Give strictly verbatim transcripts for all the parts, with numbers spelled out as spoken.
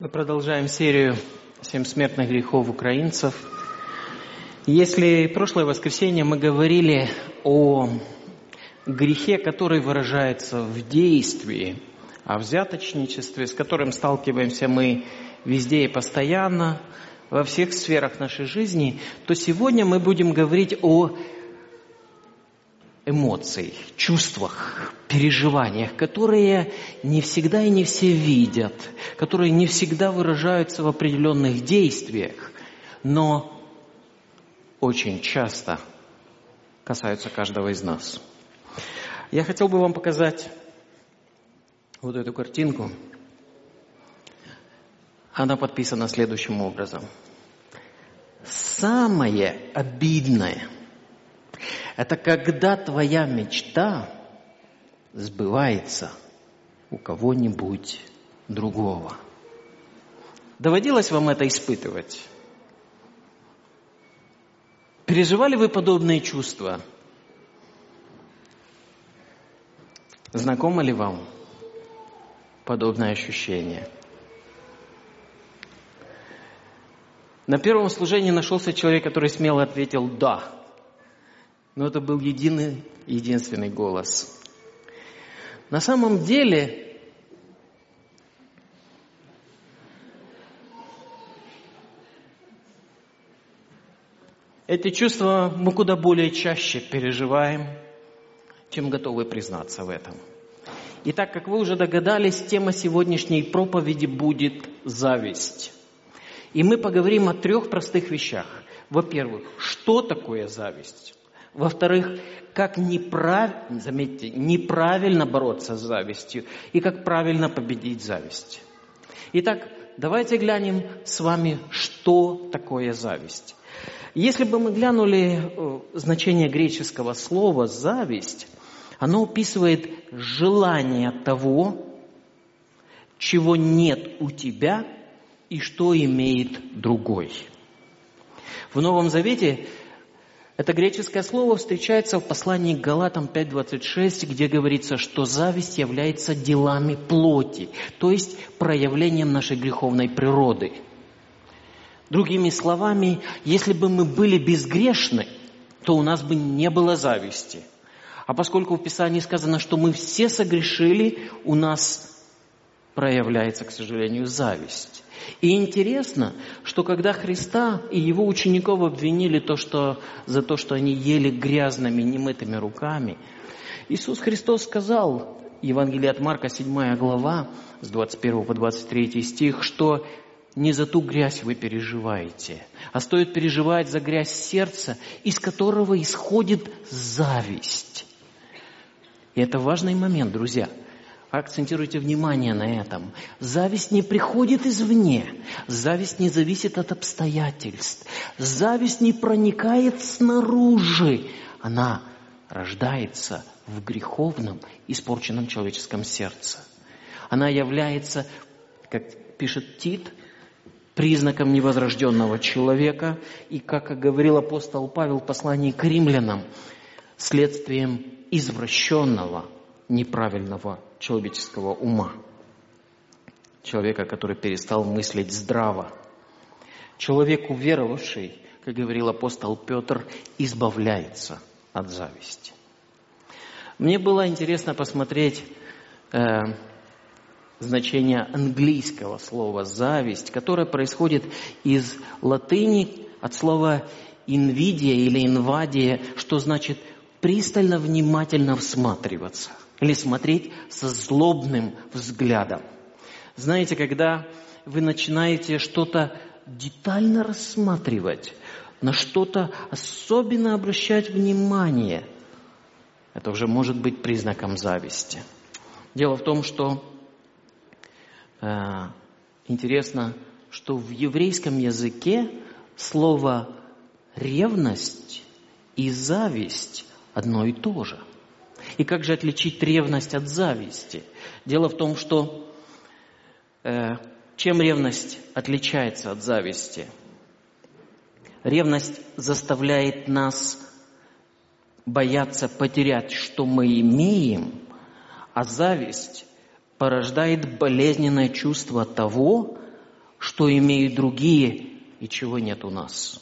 Мы продолжаем серию «Семь смертных грехов украинцев». Если прошлое воскресенье мы говорили о грехе, который выражается в действии, о взяточничестве, с которым сталкиваемся мы везде и постоянно, во всех сферах нашей жизни, то сегодня мы будем говорить о эмоциях, чувствах, переживаниях, которые не всегда и не все видят, которые не всегда выражаются в определенных действиях, но очень часто касаются каждого из нас. Я хотел бы вам показать вот эту картинку. Она подписана следующим образом. Самое обидное – это когда твоя мечта сбывается у кого-нибудь другого. Доводилось вам это испытывать? Переживали вы подобные чувства? Знакомо ли вам подобное ощущение? На первом служении нашелся человек, который смело ответил «да». Но это был единый, единственный голос. На самом деле, эти чувства мы куда более чаще переживаем, чем готовы признаться в этом. И так как вы уже догадались, тема сегодняшней проповеди будет зависть. И мы поговорим о трех простых вещах. Во-первых, что такое зависть? Во-вторых, как неправильно, заметьте, неправильно бороться с завистью и как правильно победить зависть. Итак, давайте глянем с вами, что такое зависть. Если бы мы глянули значение греческого слова «зависть», оно описывает желание того, чего нет у тебя и что имеет другой. В Новом Завете это греческое слово встречается в послании к Галатам пять двадцать шесть, где говорится, что зависть является делами плоти, то есть проявлением нашей греховной природы. Другими словами, если бы мы были безгрешны, то у нас бы не было зависти. А поскольку в Писании сказано, что мы все согрешили, у нас проявляется, к сожалению, зависть. И интересно, что когда Христа и Его учеников обвинили то, что, за то, что они ели грязными, немытыми руками, Иисус Христос сказал, Евангелие от Марка, седьмая глава, с двадцать первого по двадцать третий стих, что не за ту грязь вы переживаете, а стоит переживать за грязь сердца, из которого исходит зависть. И это важный момент, друзья. Акцентируйте внимание на этом. Зависть не приходит извне. Зависть не зависит от обстоятельств. Зависть не проникает снаружи. Она рождается в греховном, испорченном человеческом сердце. Она является, как пишет Тит, признаком невозрожденного человека. И, как говорил апостол Павел в послании к римлянам, следствием извращенного, неправильного человеческого ума. Человека, который перестал мыслить здраво. Человек, уверовавший, как говорил апостол Петр, избавляется от зависти. Мне было интересно посмотреть э, значение английского слова «зависть», которое происходит из латыни от слова «инвидия» или «инвадия», что значит пристально, внимательно всматриваться. Или смотреть со злобным взглядом. Знаете, когда вы начинаете что-то детально рассматривать, на что-то особенно обращать внимание, это уже может быть признаком зависти. Дело в том, что э, интересно, что в еврейском языке слово «ревность» и «зависть» одно и то же. И как же отличить ревность от зависти? Дело в том, что э, чем ревность отличается от зависти? Ревность заставляет нас бояться потерять, что мы имеем, а зависть порождает болезненное чувство того, что имеют другие и чего нет у нас.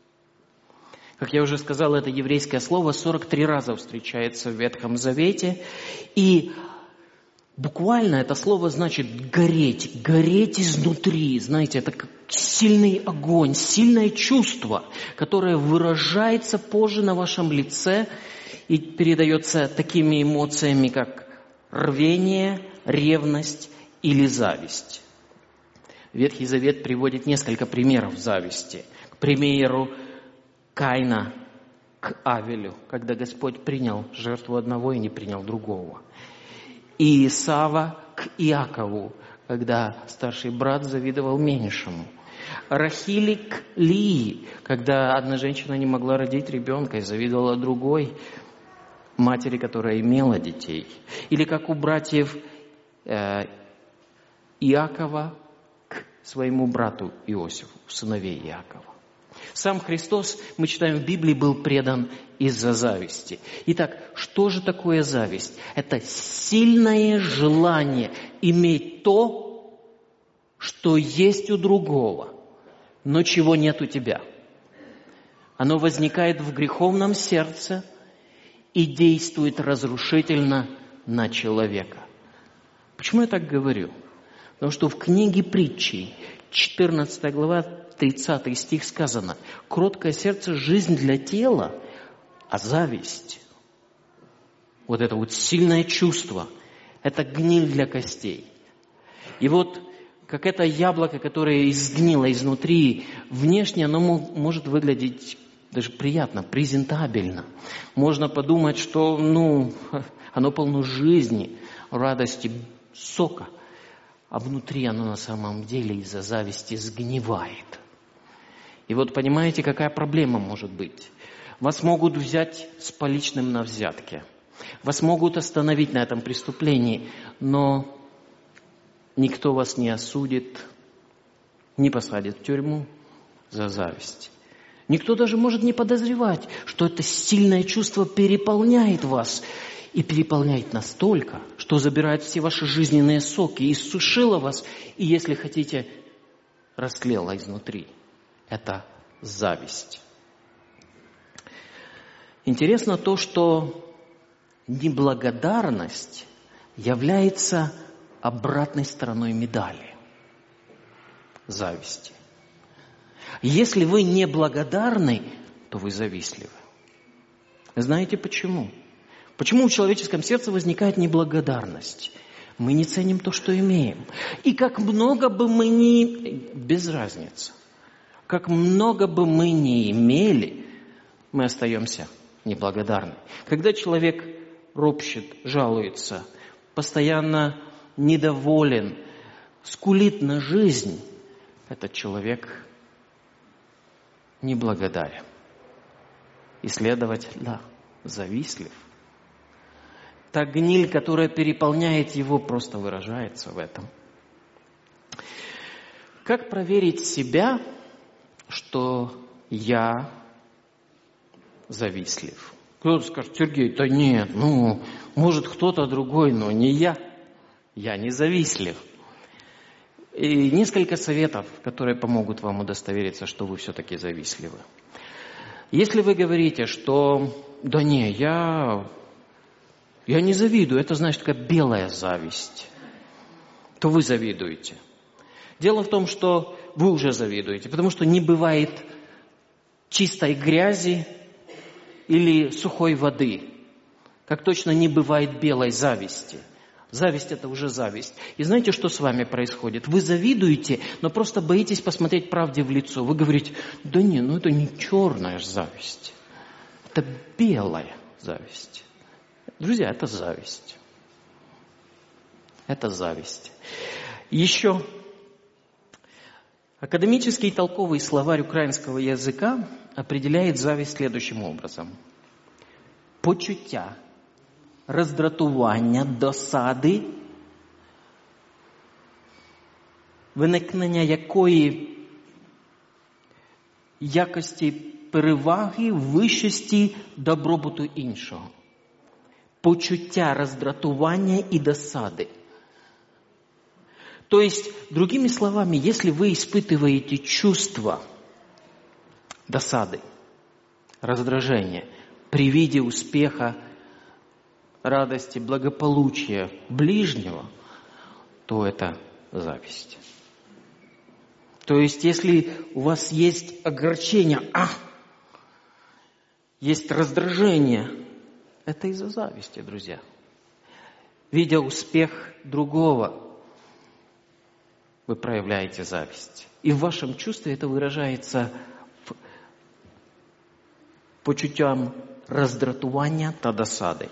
Как я уже сказал, это еврейское слово сорок три раза встречается в Ветхом Завете. И буквально это слово значит гореть, гореть изнутри. Знаете, это как сильный огонь, сильное чувство, которое выражается позже на вашем лице и передается такими эмоциями, как рвение, ревность или зависть. Ветхий Завет приводит несколько примеров зависти. К примеру, Каина к Авелю, когда Господь принял жертву одного и не принял другого. И Исава к Иакову, когда старший брат завидовал меньшему. Рахили к Лии, когда одна женщина не могла родить ребенка и завидовала другой матери, которая имела детей. Или как у братьев э, Иакова к своему брату Иосифу, сыновей Иакова. Сам Христос, мы читаем в Библии, был предан из-за зависти. Итак, что же такое зависть? Это сильное желание иметь то, что есть у другого, но чего нет у тебя. Оно возникает в греховном сердце и действует разрушительно на человека. Почему я так говорю? Потому что в книге Притчи, четырнадцатая глава, тридцатый стих сказано: «Кроткое сердце – жизнь для тела, а зависть, вот это вот сильное чувство, это гниль для костей». И вот как это яблоко, которое изгнило изнутри, внешне оно может выглядеть даже приятно, презентабельно. Можно подумать, что ну, оно полно жизни, радости, сока. А внутри оно на самом деле из-за зависти сгнивает. И вот понимаете, какая проблема может быть? Вас могут взять с поличным на взятке. Вас могут остановить на этом преступлении, но никто вас не осудит, не посадит в тюрьму за зависть. Никто даже может не подозревать, что это сильное чувство переполняет вас. И переполняет настолько, что забирает все ваши жизненные соки, и иссушило вас, и, если хотите, растлело изнутри. Это зависть. Интересно то, что неблагодарность является обратной стороной медали зависти. Если вы неблагодарны, то вы завистливы. Знаете почему? Почему в человеческом сердце возникает неблагодарность? Мы не ценим то, что имеем. И как много бы мы ни... Без разницы. Как много бы мы ни имели, мы остаемся неблагодарны. Когда человек ропщет, жалуется, постоянно недоволен, скулит на жизнь, этот человек неблагодарен. И, следовательно, завистлив. Та гниль, которая переполняет его, просто выражается в этом. Как проверить себя, что я завистлив? Кто-то скажет: Сергей, да нет, ну, может кто-то другой, но не я. Я не завистлив. И несколько советов, которые помогут вам удостовериться, что вы все-таки завистливы. Если вы говорите, что да не, я... Я не завидую, это значит такая белая зависть, то вы завидуете. Дело в том, что вы уже завидуете, потому что не бывает чистой грязи или сухой воды, как точно не бывает белой зависти. Зависть – это уже зависть. И знаете, что с вами происходит? Вы завидуете, но просто боитесь посмотреть правде в лицо. Вы говорите: да не, ну это не черная зависть, это белая зависть. Друзья, это зависть. Это зависть. Еще академический толковый словарь украинского языка определяет зависть следующим образом. Почуття, роздратування, досади, виникнення якої якості переваги, вищості, добробуту іншого. Почуття роздратування і досади. То есть, другими словами, если вы испытываете чувство досады, раздражения при виде успеха, радости, благополучия ближнего, то это зависть. То есть, если у вас есть огорчение, а, есть раздражение, это из-за зависти, друзья. Видя успех другого, вы проявляете зависть. И в вашем чувстве это выражается в почуттям роздратування та досады.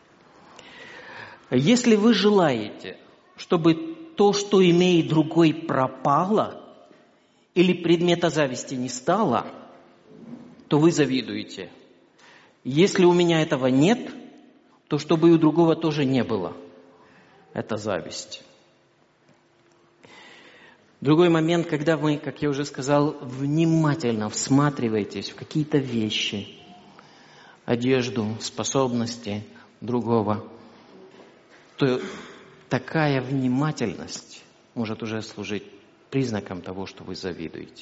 Если вы желаете, чтобы то, что имеет другой, пропало, или предмета зависти не стало, то вы завидуете. Если у меня этого нет, то чтобы и у другого тоже не было. Это зависть. Другой момент, когда вы, как я уже сказал, внимательно всматриваетесь в какие-то вещи, одежду, способности другого, то такая внимательность может уже служить признаком того, что вы завидуете.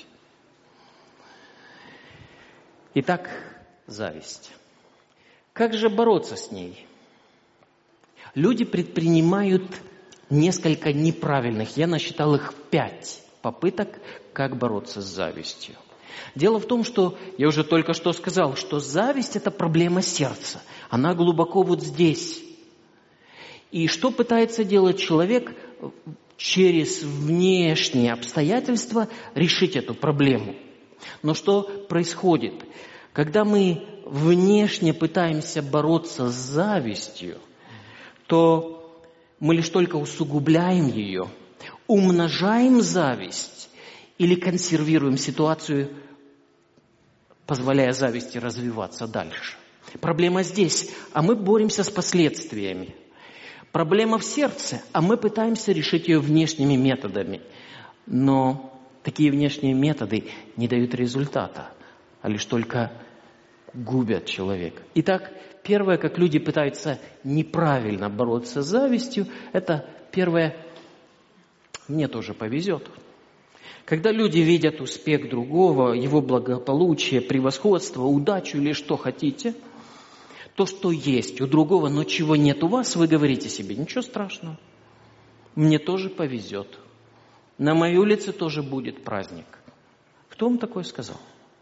Итак, зависть. Как же бороться с ней? Люди предпринимают несколько неправильных, я насчитал их пять попыток, как бороться с завистью. Дело в том, что я уже только что сказал, что зависть – это проблема сердца. Она глубоко вот здесь. И что пытается делать человек? Через внешние обстоятельства решить эту проблему. Но что происходит? Когда мы внешне пытаемся бороться с завистью, то мы лишь только усугубляем ее, умножаем зависть или консервируем ситуацию, позволяя зависти развиваться дальше. Проблема здесь, а мы боремся с последствиями. Проблема в сердце, а мы пытаемся решить ее внешними методами. Но такие внешние методы не дают результата, а лишь только губят человека. Итак, первое, как люди пытаются неправильно бороться с завистью, это первое, мне тоже повезет. Когда люди видят успех другого, его благополучие, превосходство, удачу или что хотите, то, что есть у другого, но чего нет у вас, вы говорите себе, ничего страшного, мне тоже повезет. На моей улице тоже будет праздник. Кто вам такое сказал?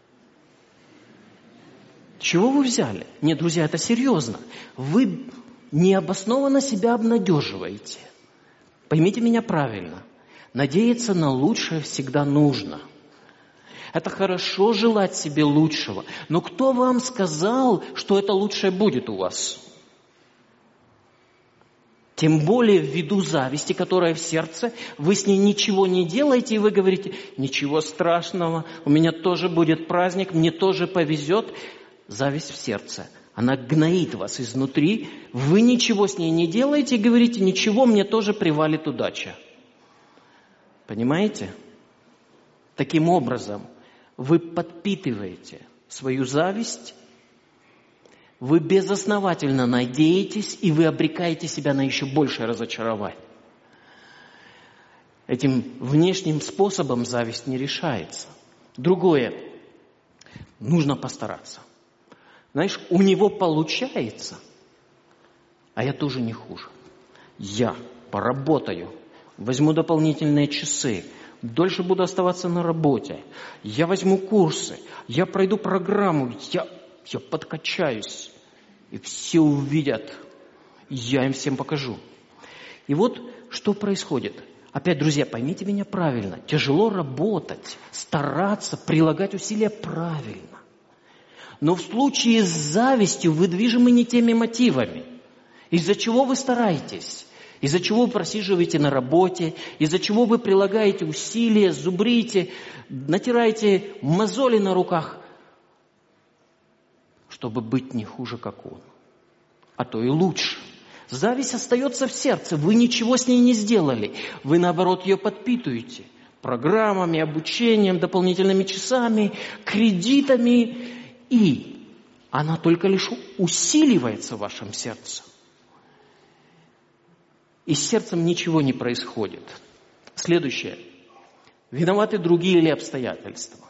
Чего вы взяли? Нет, друзья, это серьезно. Вы необоснованно себя обнадеживаете. Поймите меня правильно. Надеяться на лучшее всегда нужно. Это хорошо желать себе лучшего. Но кто вам сказал, что это лучшее будет у вас? Тем более ввиду зависти, которая в сердце, вы с ней ничего не делаете, и вы говорите, ничего страшного, у меня тоже будет праздник, мне тоже повезет. Зависть в сердце. Она гноит вас изнутри, вы ничего с ней не делаете и говорите, ничего, мне тоже привалит удача. Понимаете? Таким образом, вы подпитываете свою зависть, вы безосновательно надеетесь, и вы обрекаете себя на еще большее разочарование. Этим внешним способом зависть не решается. Другое. Нужно постараться. Знаешь, у него получается, а я тоже не хуже. Я поработаю, возьму дополнительные часы, дольше буду оставаться на работе. Я возьму курсы, я пройду программу, я, я подкачаюсь. И все увидят, я им всем покажу. И вот что происходит. Опять, друзья, поймите меня правильно. Тяжело работать, стараться, прилагать усилия правильно. Но в случае с завистью вы движимы не теми мотивами. Из-за чего вы стараетесь? Из-за чего вы просиживаете на работе? Из-за чего вы прилагаете усилия, зубрите, натираете мозоли на руках, чтобы быть не хуже, как он, а то и лучше. Зависть остается в сердце, вы ничего с ней не сделали. Вы, наоборот, ее подпитываете программами, обучением, дополнительными часами, кредитами. И она только лишь усиливается в вашем сердце. И с сердцем ничего не происходит. Следующее. Виноваты другие или обстоятельства?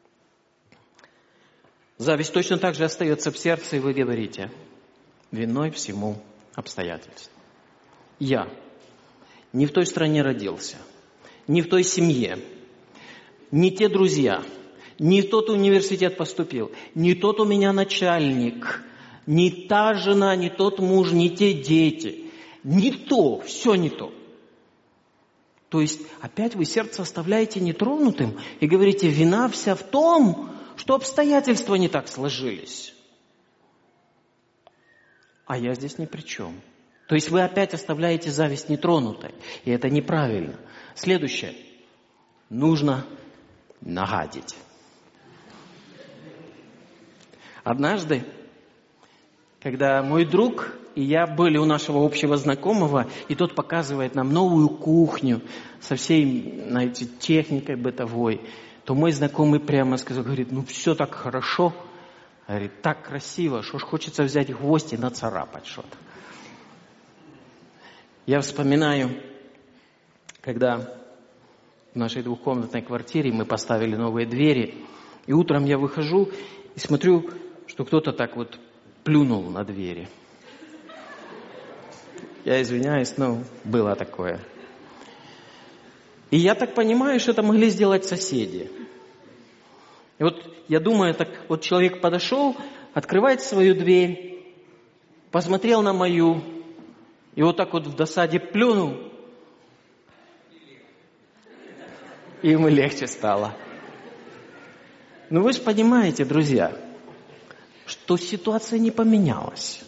Зависть точно так же остается в сердце, и вы говорите: виной всему обстоятельства. Я не в той стране родился, не в той семье, не те друзья, не в тот университет поступил, не тот у меня начальник, не та жена, не тот муж, не те дети. Не то, все не то. То есть опять вы сердце оставляете нетронутым и говорите: вина вся в том, что обстоятельства не так сложились. А я здесь ни при чем. То есть вы опять оставляете зависть нетронутой. И это неправильно. Следующее. Нужно нагадить. Однажды, когда мой друг и я были у нашего общего знакомого, и тот показывает нам новую кухню со всей, знаете, техникой бытовой, то мой знакомый прямо сказал, говорит: ну все так хорошо, говорит, так красиво, что ж хочется взять гвоздь и нацарапать что-то. Я вспоминаю, когда в нашей двухкомнатной квартире мы поставили новые двери, и утром я выхожу и смотрю, что кто-то так вот плюнул на двери. Я извиняюсь, но было такое. И я так понимаю, что это могли сделать соседи. И вот я думаю, так вот человек подошел, открывает свою дверь, посмотрел на мою, и вот так вот в досаде плюнул, и ему легче стало. Но вы же понимаете, друзья, что ситуация не поменялась.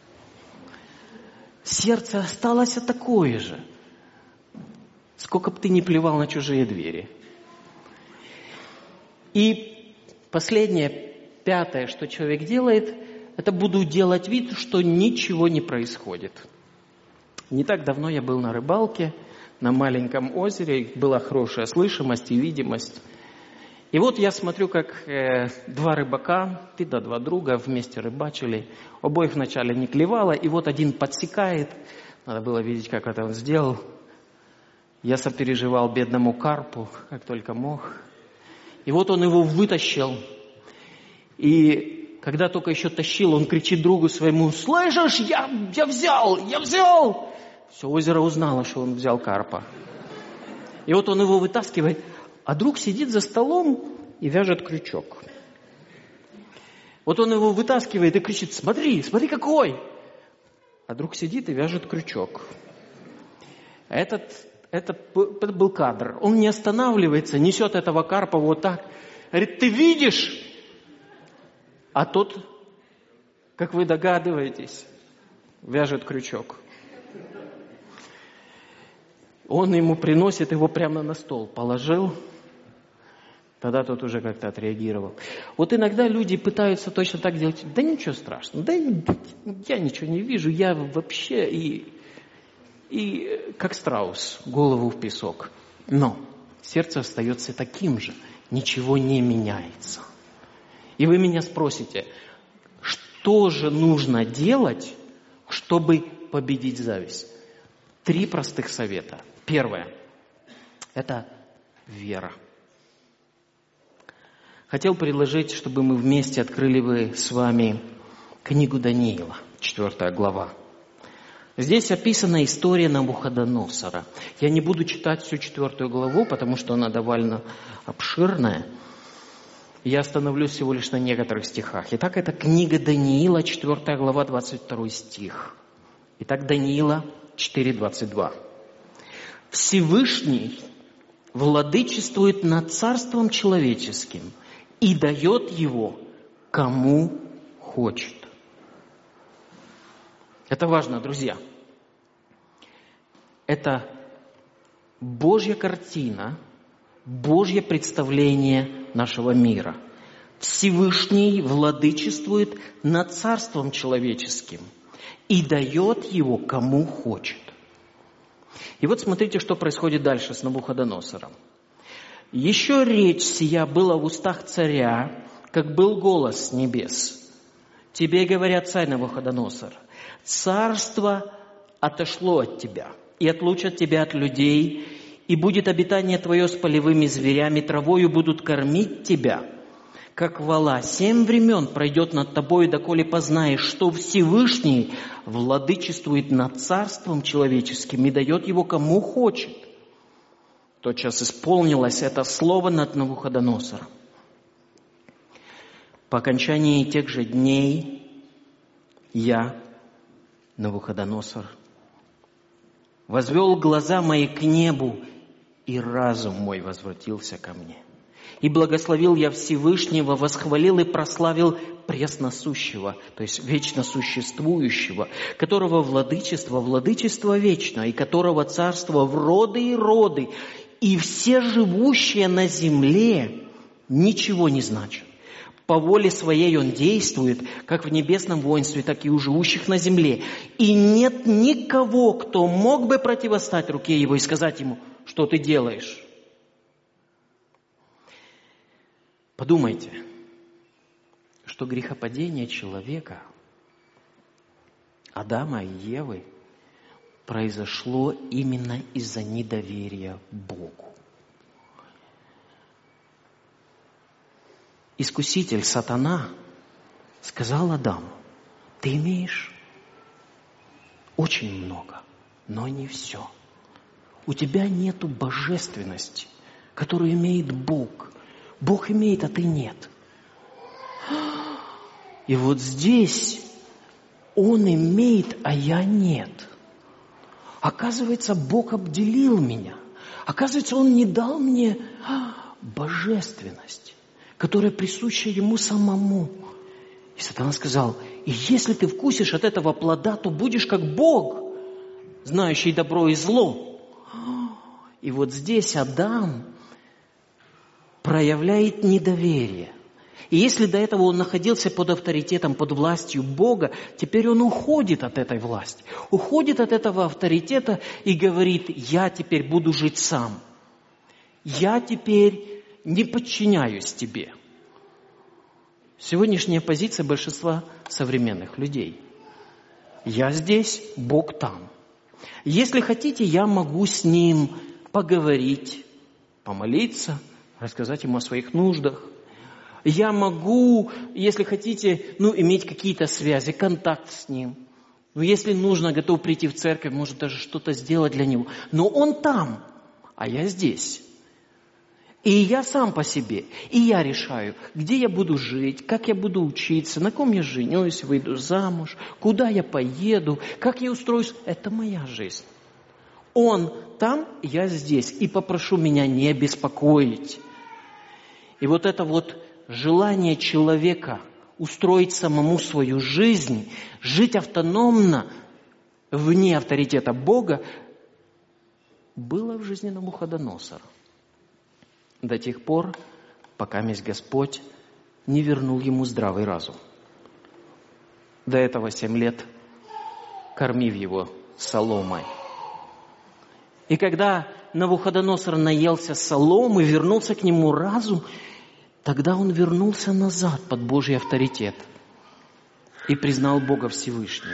Сердце осталось такое же. Сколько бы ты ни плевал на чужие двери. И последнее, пятое, что человек делает, это буду делать вид, что ничего не происходит. Не так давно я был на рыбалке, на маленьком озере, была хорошая слышимость и видимость. И вот я смотрю, как э, два рыбака, ты да два друга вместе рыбачили. Обоих вначале не клевало, и вот один подсекает. Надо было видеть, как это он сделал. Я сопереживал бедному карпу, как только мог. И вот он его вытащил. И когда только еще тащил, он кричит другу своему: «Слышишь, я, я взял, я взял!» Все озеро узнало, что он взял карпа. И вот он его вытаскивает. А друг сидит за столом и вяжет крючок. Вот он его вытаскивает и кричит: смотри, смотри какой! А друг сидит и вяжет крючок. Этот, этот, это был кадр. Он не останавливается, несет этого карпа вот так. Говорит: ты видишь? А тот, как вы догадываетесь, вяжет крючок. Он ему приносит его прямо на стол, положил. Тогда тот уже как-то отреагировал. Вот иногда люди пытаются точно так делать. Да ничего страшного, да я ничего не вижу, я вообще и, и как страус, голову в песок. Но сердце остается таким же, ничего не меняется. И вы меня спросите, что же нужно делать, чтобы победить зависть? Три простых совета. Первое – это вера. Хотел предложить, чтобы мы вместе открыли бы с вами книгу Даниила, четвёртая глава. Здесь описана история Навуходоносора. Я не буду читать всю четвертую главу, потому что она довольно обширная. Я остановлюсь всего лишь на некоторых стихах. Итак, это книга Даниила, четвёртая глава, двадцать второй стих. Итак, Даниила четыре, двадцать два. Всевышний владычествует над царством человеческим и дает его кому хочет. Это важно, друзья. Это Божья картина, Божье представление нашего мира. Всевышний владычествует над царством человеческим и дает его кому хочет. И вот смотрите, что происходит дальше с Навуходоносором. «Еще речь сия была в устах царя, как был голос с небес. Тебе говорят, царь Навуходоносор, царство отошло от тебя и отлучат тебя от людей, И будет обитание твое с полевыми зверями, травою будут кормить тебя, как вола. Семь времен пройдет над тобою, доколе познаешь, что Всевышний владычествует над царством человеческим и дает его кому хочет. Тотчас исполнилось это слово над Навуходоносором. По окончании тех же дней я, Навуходоносор, возвел глаза мои к небу, и разум мой возвратился ко мне. И благословил я Всевышнего, восхвалил и прославил пресносущего, то есть вечно существующего, которого владычество, владычество вечно, и которого царство в роды и роды, и все живущие на земле ничего не значат. По воле своей Он действует, как в небесном воинстве, так и у живущих на земле. И нет никого, кто мог бы противостать руке Его и сказать Ему: что ты делаешь? Подумайте, что грехопадение человека, Адама и Евы, произошло именно из-за недоверия Богу. Искуситель, сатана, сказал Адаму: ты имеешь очень много, но не все. У тебя нету божественности, которую имеет Бог. Бог имеет, а ты нет. И вот здесь Он имеет, а я нет. Оказывается, Бог обделил меня. Оказывается, Он не дал мне божественность, которая присуща Ему самому. И сатана сказал: и если ты вкусишь от этого плода, то будешь как Бог, знающий добро и зло. И вот здесь Адам проявляет недоверие. И если до этого он находился под авторитетом, под властью Бога, теперь он уходит от этой власти, уходит от этого авторитета и говорит: я теперь буду жить сам. Я теперь не подчиняюсь тебе. Сегодняшняя позиция большинства современных людей. Я здесь, Бог там. Если хотите, я могу с Ним поговорить, помолиться, рассказать Ему о своих нуждах. Я могу, если хотите, ну, иметь какие-то связи, контакт с Ним. Ну, если нужно, готов прийти в церковь, может даже что-то сделать для Него. Но Он там, а я здесь. И я сам по себе. И я решаю, где я буду жить, как я буду учиться, на ком я женюсь, выйду замуж, куда я поеду, как я устроюсь. Это моя жизнь. Он там, я здесь. И попрошу меня не беспокоить. И вот это вот желание человека устроить самому свою жизнь, жить автономно, вне авторитета Бога, было в жизни Навуходоносора. До тех пор, пока месть Господь не вернул ему здравый разум. До этого семь лет кормив его соломой. И когда Навуходоносор наелся соломы, вернулся к нему разум, тогда он вернулся назад под Божий авторитет и признал Бога Всевышним.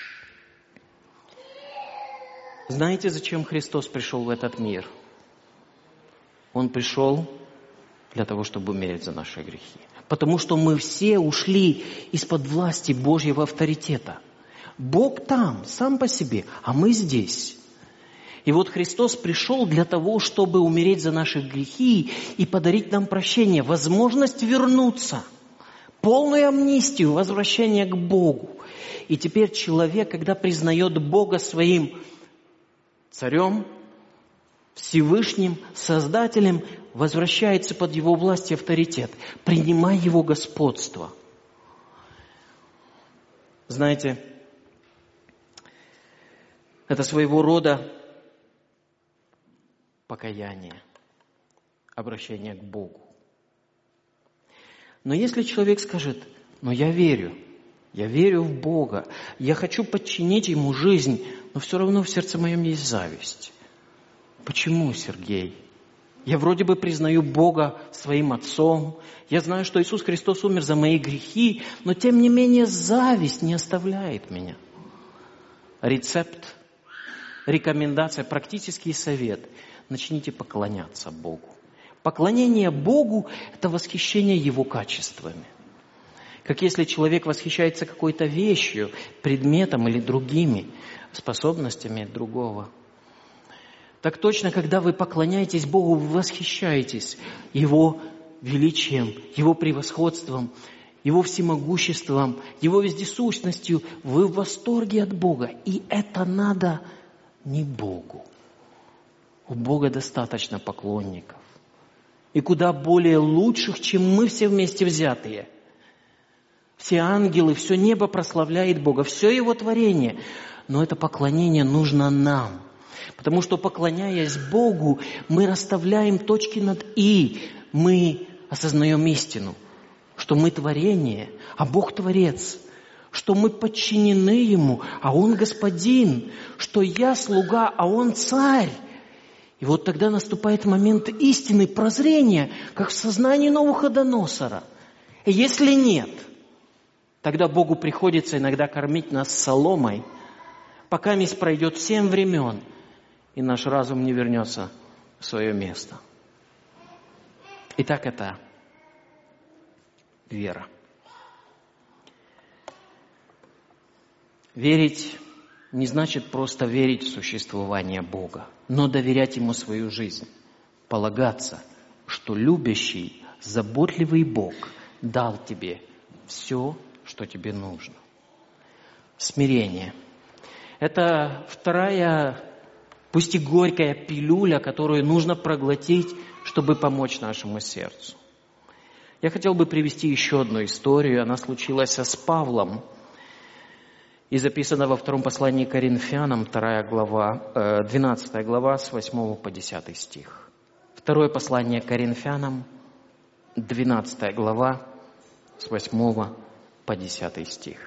Знаете, зачем Христос пришел в этот мир? Он пришел для того, чтобы умереть за наши грехи. Потому что мы все ушли из-под власти Божьего авторитета. Бог там, сам по себе, а мы здесь. И вот Христос пришел для того, чтобы умереть за наши грехи и подарить нам прощение, возможность вернуться, полную амнистию, возвращение к Богу. И теперь человек, когда признает Бога своим царем, Всевышним, Создателем, возвращается под Его власть и авторитет, принимая Его господство. Знаете, это своего рода покаяние, обращение к Богу. Но если человек скажет: но я верю, я верю в Бога, я хочу подчинить Ему жизнь, но все равно в сердце моем есть зависть. Почему, Сергей? Я вроде бы признаю Бога своим Отцом, я знаю, что Иисус Христос умер за мои грехи, но тем не менее зависть не оставляет меня. Рецепт, рекомендация, практический совет. начните поклоняться Богу. Поклонение Богу – это восхищение Его качествами. Как если человек восхищается какой-то вещью, предметом или другими способностями другого. Так точно, когда вы поклоняетесь Богу, вы восхищаетесь Его величием, Его превосходством, Его всемогуществом, Его вездесущностью. Вы в восторге от Бога. И это надо не Богу. У Бога достаточно поклонников. И куда более лучших, чем мы все вместе взятые. Все ангелы, все небо прославляет Бога, все Его творение. Но это поклонение нужно нам. Потому что, поклоняясь Богу, мы расставляем точки над «и». Мы осознаем истину, что мы творение, а Бог Творец. Что мы подчинены Ему, а Он Господин. Что я слуга, а Он Царь. И вот тогда наступает момент истины, прозрения, как в сознании Навуходоносора. И если нет, тогда Богу приходится иногда кормить нас соломой, пока месть пройдет семь времен, и наш разум не вернется в свое место. Итак, это вера. Верить не значит просто верить в существование Бога, но доверять Ему свою жизнь, полагаться, что любящий, заботливый Бог дал тебе все, что тебе нужно. Смирение. Это вторая, пусть и горькая пилюля, которую нужно проглотить, чтобы помочь нашему сердцу. Я хотел бы привести еще одну историю. Она случилась с Павлом. И записана во втором послании к Коринфянам, вторая глава, двенадцатая глава, с восьмого по десятый стих. Второе послание к Коринфянам, двенадцатая глава, с восьмого по десятый стих.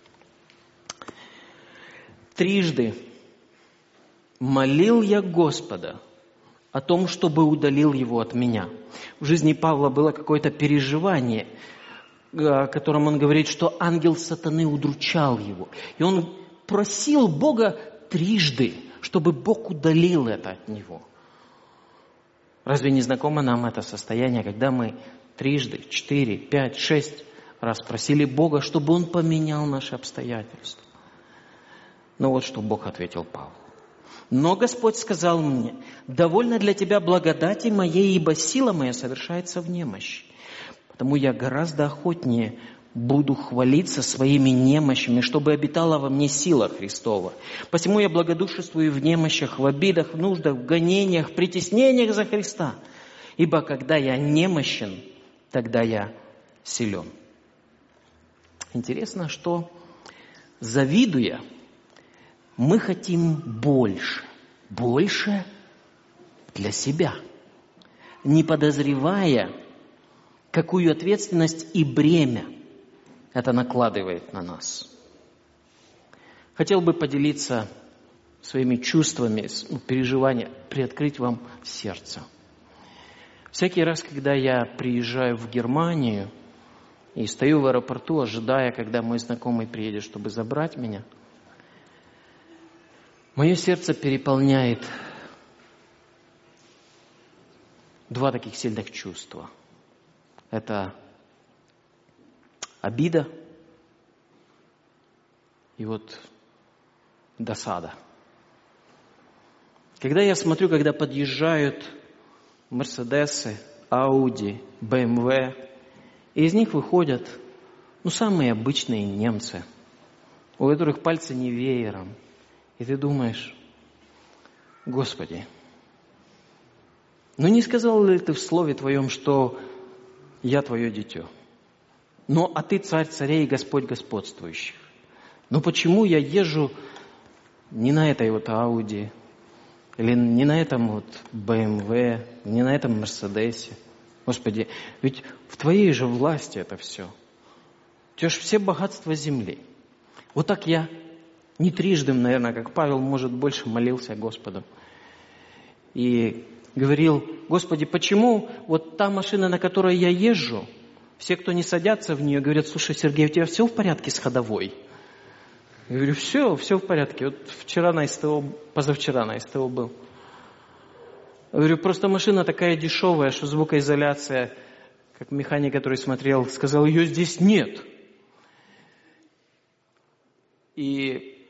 «Трижды молил я Господа о том, чтобы удалил его от меня». В жизни Павла было какое-то переживание, о котором он говорит, что ангел сатаны удручал его. И он просил Бога трижды, чтобы Бог удалил это от него. Разве не знакомо нам это состояние, когда мы трижды, четыре, пять, шесть раз просили Бога, чтобы Он поменял наши обстоятельства? Но вот что Бог ответил Павлу. «Но Господь сказал мне: довольно для тебя благодати моей, ибо сила моя совершается в немощи. Потому я гораздо охотнее буду хвалиться своими немощами, чтобы обитала во мне сила Христова. Посему я благодушествую в немощах, в обидах, в нуждах, в гонениях, в притеснениях за Христа. Ибо когда я немощен, тогда я силен». Интересно, что, завидуя, мы хотим больше. Больше для себя. Не подозревая, какую ответственность и бремя это накладывает на нас. Хотел бы поделиться своими чувствами, переживаниями, приоткрыть вам сердце. Всякий раз, когда я приезжаю в Германию и стою в аэропорту, ожидая, когда мой знакомый приедет, чтобы забрать меня, мое сердце переполняет два таких сильных чувства. Это обида и вот досада. Когда я смотрю, когда подъезжают Мерседесы, Ауди, бэ эм вэ, и из них выходят, ну, самые обычные немцы, у которых пальцы не веером, и ты думаешь: Господи, ну не сказал ли ты в слове Твоем, что я Твое дитё? Ну, а Ты Царь царей и Господь господствующих. Ну почему я езжу не на этой вот Ауди, или не на этом вот бэ эм вэ, не на этом Мерседесе? Господи, ведь в Твоей же власти это все. У Тебя же все богатства земли. Вот так я не трижды, наверное, как Павел, может, больше молился Господу. И говорил: Господи, почему вот та машина, на которой я езжу, все, кто не садятся в нее, говорят: слушай, Сергей, у тебя все в порядке с ходовой? Я говорю: все, все в порядке. Вот вчера на эс тэ о, позавчера на эс тэ о был. Я говорю, просто машина такая дешевая, что звукоизоляция, как механик, который смотрел, сказал, ее здесь нет. И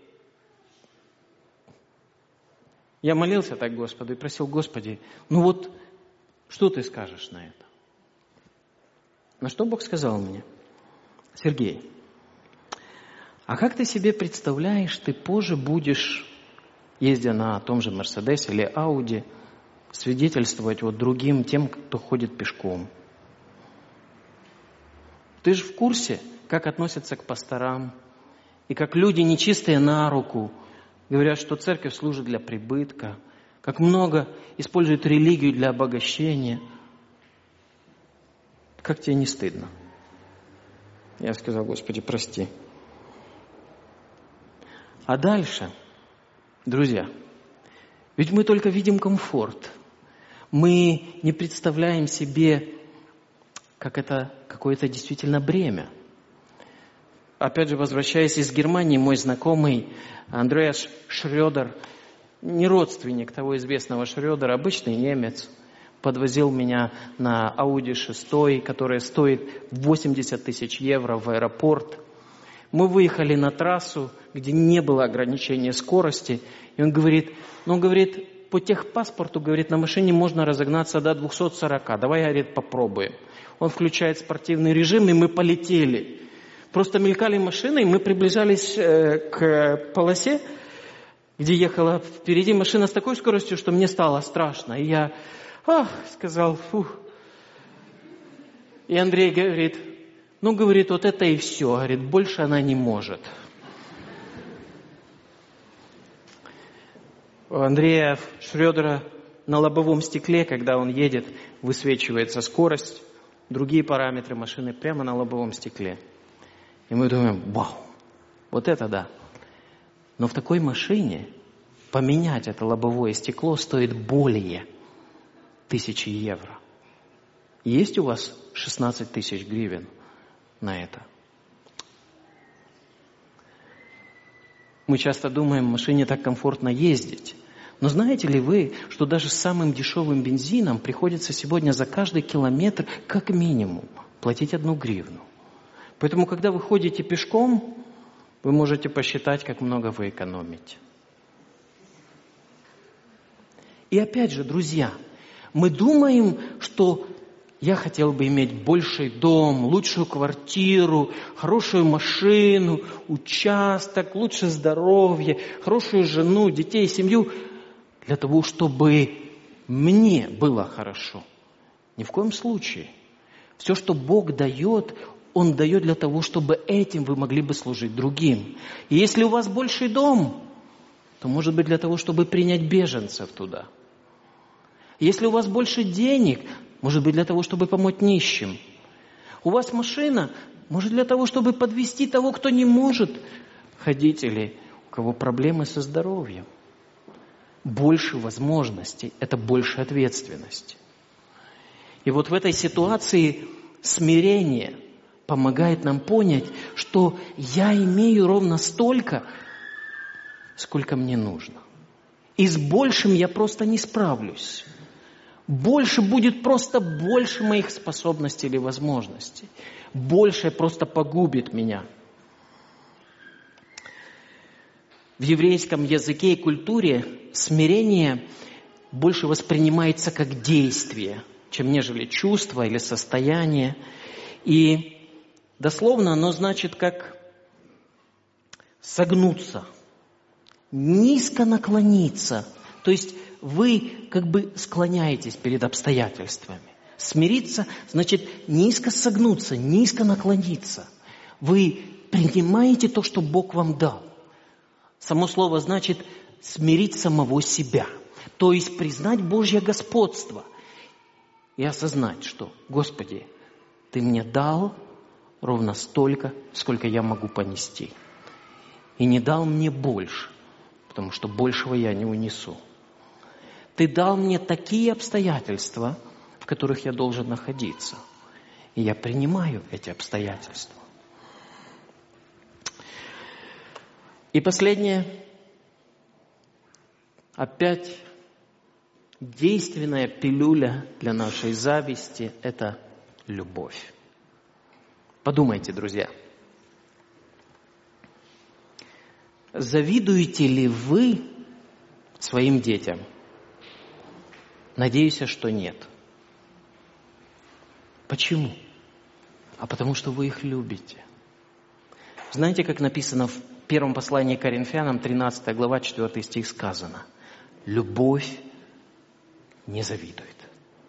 я молился так Господу и просил, Господи, ну вот, что ты скажешь на это? На что Бог сказал мне? Сергей, а как ты себе представляешь, ты позже будешь, ездя на том же Мерседесе или Ауди, свидетельствовать вот другим, тем, кто ходит пешком? Ты же в курсе, как относятся к пасторам, и как люди нечистые на руку говорят, что церковь служит для прибытка, как много используют религию для обогащения. Как тебе не стыдно? Я сказал, Господи, прости. А дальше, друзья, ведь мы только видим комфорт. Мы не представляем себе, как это какое-то действительно бремя. Опять же, возвращаясь из Германии, мой знакомый Андреас Шрёдер, не родственник того известного Шрёдера, обычный немец, подвозил меня на Ауди шесть, которая стоит восемьдесят тысяч евро, в аэропорт. Мы выехали на трассу, где не было ограничения скорости, и он говорит, ну, он говорит, по техпаспорту, говорит, на машине можно разогнаться до двухсот сорока. Давай, говорит, попробуем. Он включает спортивный режим, и мы полетели. Просто мелькали машины, и мы приближались э, к полосе, где ехала впереди машина с такой скоростью, что мне стало страшно. И я ах, сказал, фух. И Андрей говорит, ну, говорит, вот это и все. Говорит, больше она не может. У Андрея Шрёдера на лобовом стекле, когда он едет, высвечивается скорость, другие параметры машины прямо на лобовом стекле. И мы думаем, вау, вот это да. Но в такой машине поменять это лобовое стекло стоит более тысячи евро. Есть у вас шестнадцать тысяч гривен на это? Мы часто думаем, в машине так комфортно ездить. Но знаете ли вы, что даже с самым дешевым бензином приходится сегодня за каждый километр как минимум платить одну гривну? Поэтому, когда вы ходите пешком, вы можете посчитать, как много вы экономите. И опять же, друзья, мы думаем, что я хотел бы иметь больший дом, лучшую квартиру, хорошую машину, участок, лучшее здоровье, хорошую жену, детей, семью, для того, чтобы мне было хорошо. Ни в коем случае. Все, что Бог дает, Он дает для того, чтобы этим вы могли бы служить другим. И если у вас больший дом, то может быть для того, чтобы принять беженцев туда. Если у вас больше денег, может быть для того, чтобы помочь нищим. У вас машина, может для того, чтобы подвезти того, кто не может ходить, или у кого проблемы со здоровьем. Больше возможностей – это больше ответственности. И вот в этой ситуации смирение помогает нам понять, что я имею ровно столько, сколько мне нужно. И с большим я просто не справлюсь. Больше будет просто больше моих способностей или возможностей. Больше просто погубит меня. В еврейском языке и культуре смирение больше воспринимается как действие, чем нежели чувство или состояние. И дословно оно значит как согнуться, низко наклониться. То есть вы как бы склоняетесь перед обстоятельствами. Смириться значит низко согнуться, низко наклониться. Вы принимаете то, что Бог вам дал. Само слово значит смирить самого себя. То есть признать Божье господство и осознать, что, Господи, Ты мне дал ровно столько, сколько я могу понести. И не дал мне больше, потому что большего я не унесу. Ты дал мне такие обстоятельства, в которых я должен находиться. И я принимаю эти обстоятельства. И последнее. Опять действенная пилюля для нашей зависти – это любовь. Подумайте, друзья. Завидуете ли вы своим детям? Надеюсь, что нет. Почему? А потому что вы их любите. Знаете, как написано в первом послании к Коринфянам, тринадцатая глава, четвёртый стих сказано? Любовь не завидует.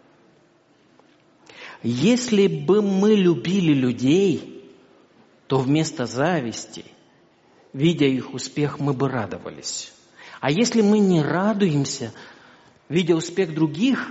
Если бы мы любили людей, то вместо зависти, видя их успех, мы бы радовались. А если мы не радуемся, видя успех других,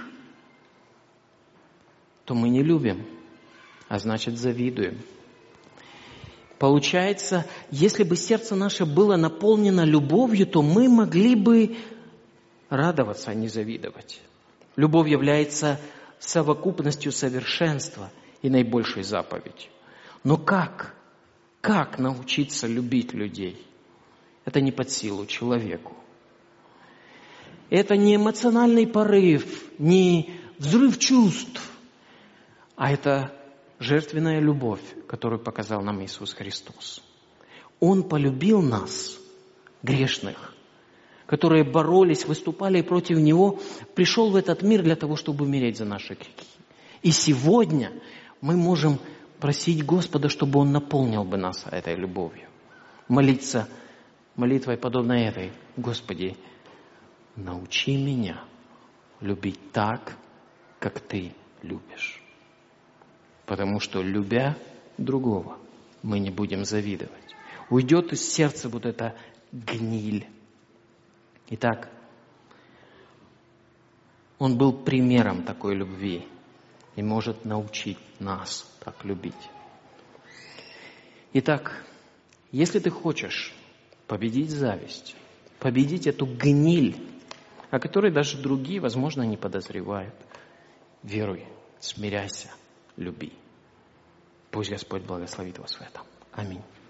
то мы не любим, а значит завидуем. Получается, если бы сердце наше было наполнено любовью, то мы могли бы радоваться, а не завидовать. Любовь является совокупностью совершенства и наибольшей заповедью. Но как? Как научиться любить людей? Это не под силу человеку. Это не эмоциональный порыв, не взрыв чувств, а это жертвенная любовь, которую показал нам Иисус Христос. Он полюбил нас, грешных, которые боролись, выступали против Него, пришел в этот мир для того, чтобы умереть за наши грехи. И сегодня мы можем просить Господа, чтобы Он наполнил бы нас этой любовью. Молиться молитвой, подобной этой: Господи, научи меня любить так, как Ты любишь. Потому что, любя другого, мы не будем завидовать. Уйдет из сердца вот эта гниль. Итак, Он был примером такой любви и может научить нас так любить. Итак, если ты хочешь победить зависть, победить эту гниль, о которой даже другие, возможно, не подозревают, веруй, смиряйся, люби. Пусть Господь благословит вас в этом. Аминь.